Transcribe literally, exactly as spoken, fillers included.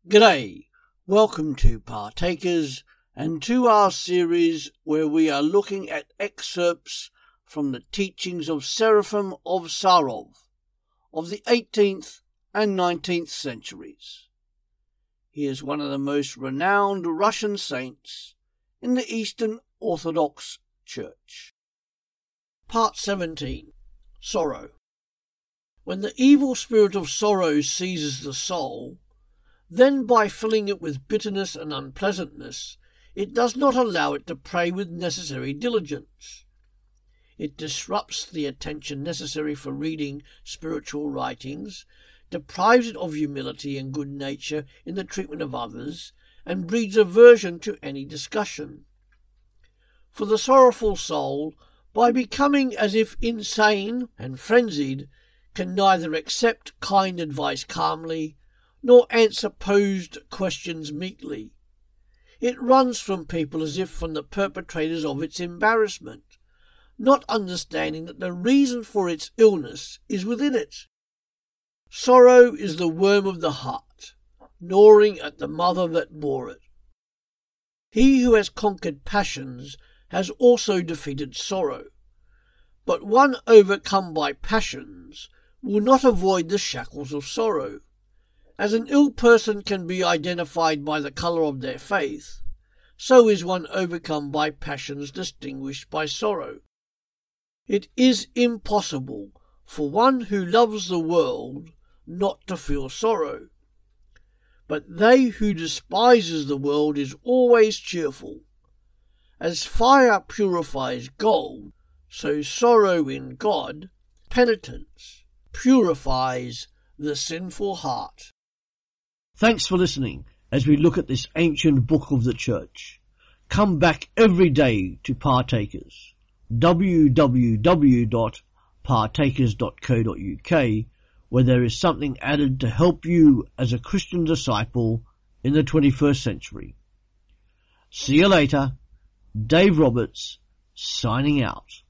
G'day, welcome to Partakers and to our series where we are looking at excerpts from the teachings of Seraphim of Sarov of the eighteenth and nineteenth centuries. He is one of the most renowned Russian saints in the Eastern Orthodox Church. Part seventeen. Sorrow. When the evil spirit of sorrow seizes the soul, then by filling it with bitterness and unpleasantness, it does not allow it to pray with necessary diligence. It disrupts the attention necessary for reading spiritual writings, deprives it of humility and good nature in the treatment of others, and breeds aversion to any discussion. For the sorrowful soul, by becoming as if insane and frenzied, can neither accept kind advice calmly, nor answer posed questions meekly. It runs from people as if from the perpetrators of its embarrassment, not understanding that the reason for its illness is within it. Sorrow is the worm of the heart, gnawing at the mother that bore it. He who has conquered passions has also defeated sorrow, but one overcome by passions will not avoid the shackles of sorrow. As an ill person can be identified by the colour of their faith, so is one overcome by passions distinguished by sorrow. It is impossible for one who loves the world not to feel sorrow. But they who despises the world is always cheerful. As fire purifies gold, so sorrow in God, penitence, purifies the sinful heart. Thanks for listening as we look at this ancient book of the Church. Come back every day to Partakers, w w w dot partakers dot co dot u k, where there is something added to help you as a Christian disciple in the twenty-first century. See you later. Dave Roberts, signing out.